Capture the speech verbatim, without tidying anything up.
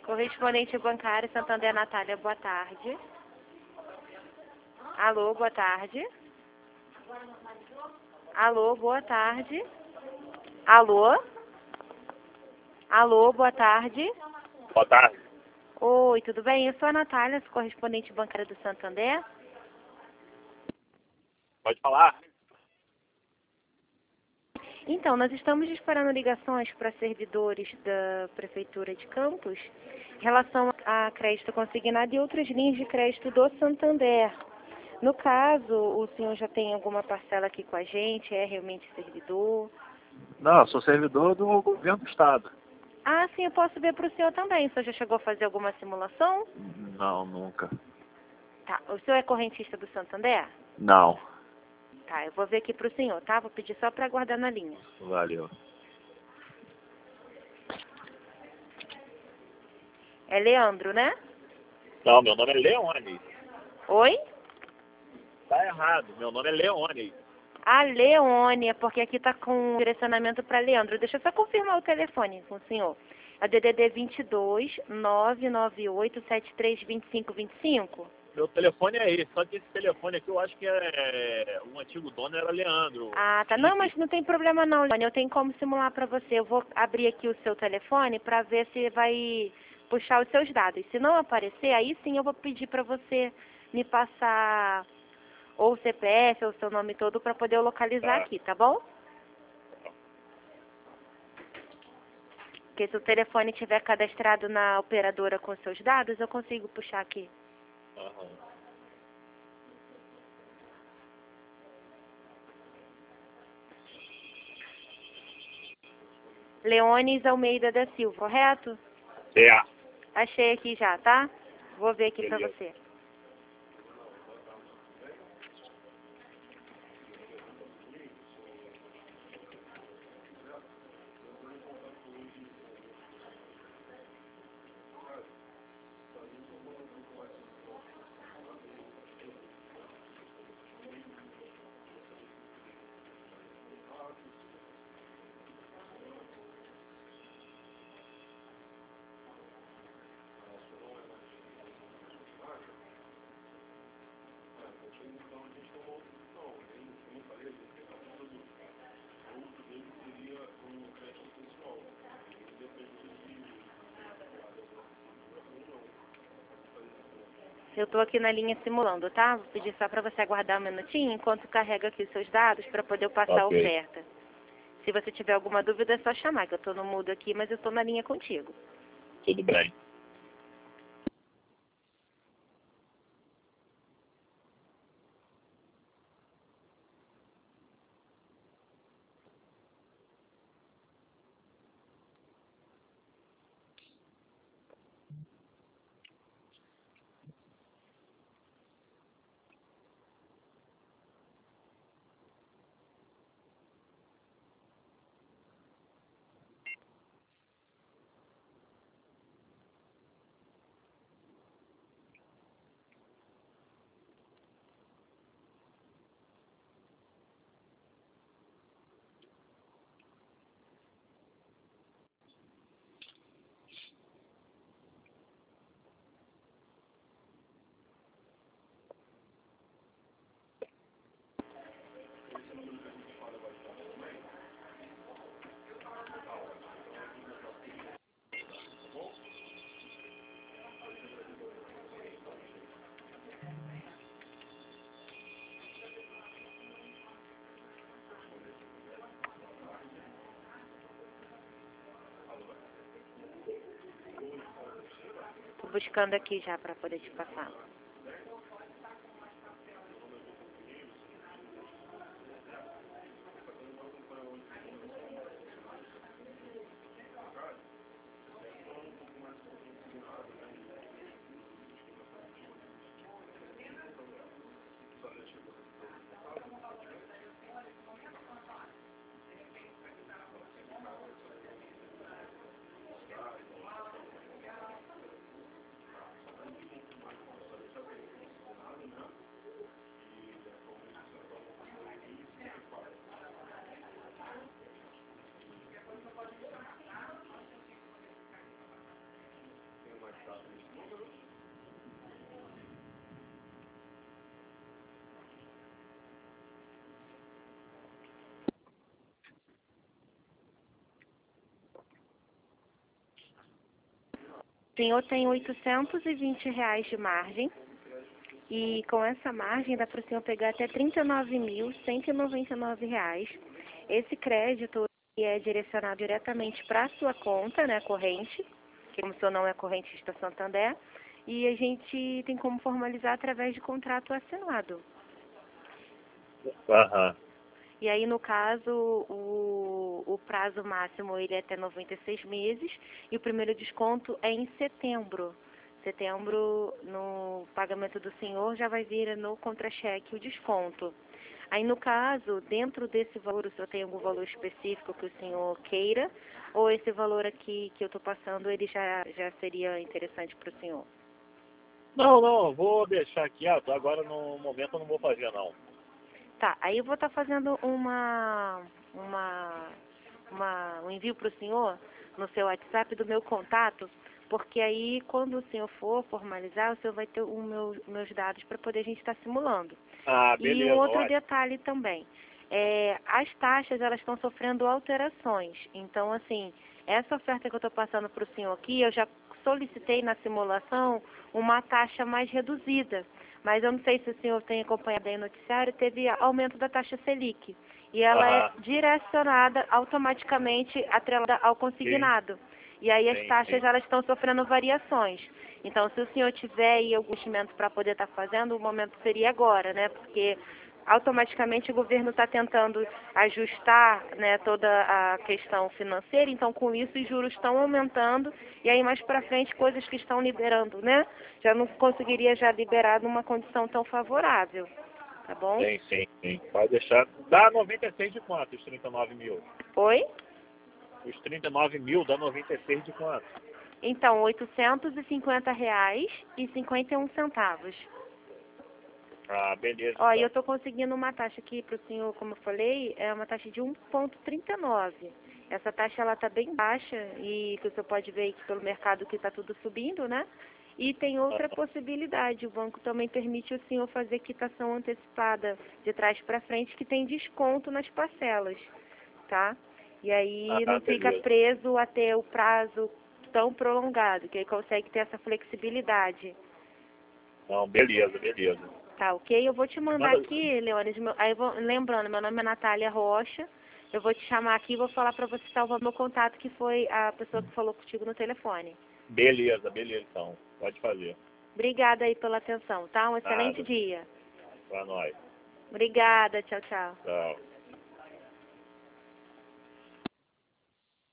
Correspondente bancário Santander Natália, boa tarde. Alô, boa tarde. Alô, boa tarde. Alô? Alô, boa tarde. Boa tarde. Oi, tudo bem? Eu sou a Natália, sou correspondente bancária do Santander. Pode falar. Então, nós estamos disparando ligações para servidores da Prefeitura de Campos em relação a crédito consignado e outras linhas de crédito do Santander. No caso, o senhor já tem alguma parcela aqui com a gente? É realmente servidor? Não, eu sou servidor do governo do estado. Ah, sim, eu posso ver para o senhor também. O senhor já chegou a fazer alguma simulação? Não, nunca. Tá. O senhor é correntista do Santander? Não. Tá, eu vou ver aqui para o senhor, tá? Vou pedir só para aguardar na linha. Valeu. É Leandro, né? Não, meu nome é Leone. Oi? Tá errado, meu nome é Leone. A Leônia, porque aqui tá com direcionamento para Leandro. Deixa eu só confirmar o telefone com o senhor. É D D D vinte e dois, nove nove oito, sete três dois cinco dois cinco? Meu telefone é esse, só que esse telefone aqui eu acho que é... o antigo dono era Leandro. Ah, tá. Não, mas não tem problema não, Leônia. Eu tenho como simular para você. Eu vou abrir aqui o seu telefone para ver se vai puxar os seus dados. Se não aparecer, aí sim eu vou pedir para você me passar ou o C P F ou o seu nome todo para poder eu localizar Tá. aqui, tá bom? Porque se o telefone estiver cadastrado na operadora com seus dados, eu consigo puxar aqui. Aham. Leones Almeida da Silva, correto? É. Achei aqui já, tá? Vou ver aqui pra Beleza. você. Eu tô aqui na linha simulando, tá? Vou pedir só pra você aguardar um minutinho enquanto carrega aqui os seus dados pra poder eu passar a Ok. oferta. Se você tiver alguma dúvida é só chamar, que eu tô no mudo aqui, mas eu tô na linha contigo. Tudo bem. Tô buscando aqui já pra poder te passar. O senhor tem oitocentos e vinte reais de margem e com essa margem dá para o senhor pegar até trinta e nove mil cento e noventa e nove reais. Esse crédito é direcionado diretamente para a sua conta, né, corrente, que como o senhor não é correntista Santander, e a gente tem como formalizar através de contrato assinado. Aham. E aí, no caso, o, o prazo máximo ele é até noventa e seis meses e o primeiro desconto é em setembro. Setembro, no pagamento do senhor, já vai vir no contra-cheque o desconto. Aí, no caso, dentro desse valor, o senhor tem algum valor específico que o senhor queira? Ou esse valor aqui que eu estou passando, ele já, já seria interessante para o senhor? Não, não, vou deixar aqui. Ah, agora no momento eu não vou fazer, não. Tá, aí eu vou estar fazendo uma, uma, uma, um envio para o senhor no seu WhatsApp do meu contato, porque aí quando o senhor for formalizar, o senhor vai ter os meu, meus dados para poder a gente estar simulando. Ah, beleza. E um outro ótimo. detalhe também, é, as taxas elas estão sofrendo alterações, então assim, essa oferta que eu estou passando para o senhor aqui, eu já solicitei na simulação uma taxa mais reduzida. Mas eu não sei se o senhor tem acompanhado aí o noticiário, teve aumento da taxa Selic. E ela Aham. é direcionada automaticamente atrelada ao consignado. E aí as Sim, taxas sim. elas estão sofrendo variações. Então, se o senhor tiver aí algum investimento para poder estar fazendo, o momento seria agora, né? Porque automaticamente o governo está tentando ajustar, né, toda a questão financeira, então com isso os juros estão aumentando e aí mais para frente coisas que estão liberando, né, já não conseguiria já liberar numa condição tão favorável, tá bom? Sim, sim, sim. Pode deixar. Dá noventa e seis de quanto, os trinta e nove mil? Oi? Os trinta e nove mil dá noventa e seis de quanto? Então, oitocentos e cinquenta reais e cinquenta e um centavos. Ah, beleza. Ó, e Então. eu estou conseguindo uma taxa aqui para o senhor, como eu falei, é uma taxa de um vírgula trinta e nove. Essa taxa ela está bem baixa e que o senhor pode ver aqui pelo mercado que está tudo subindo, né? E tem outra possibilidade, o banco também permite o senhor fazer quitação antecipada de trás para frente que tem desconto nas parcelas, tá? E aí Ah, não fica beleza. preso a ter o prazo tão prolongado, que aí consegue ter essa flexibilidade. Não, beleza, beleza. Tá, ok? Eu vou te mandar Manda. aqui, Leones, meu, aí eu vou, lembrando, meu nome é Natália Rocha, eu vou te chamar aqui e vou falar para você salvar meu contato, que foi a pessoa que falou contigo no telefone. Beleza, beleza, então. Pode fazer. Obrigada aí pela atenção, tá? Um excelente Nada. dia. Pra nós. Obrigada, tchau, tchau. Tchau.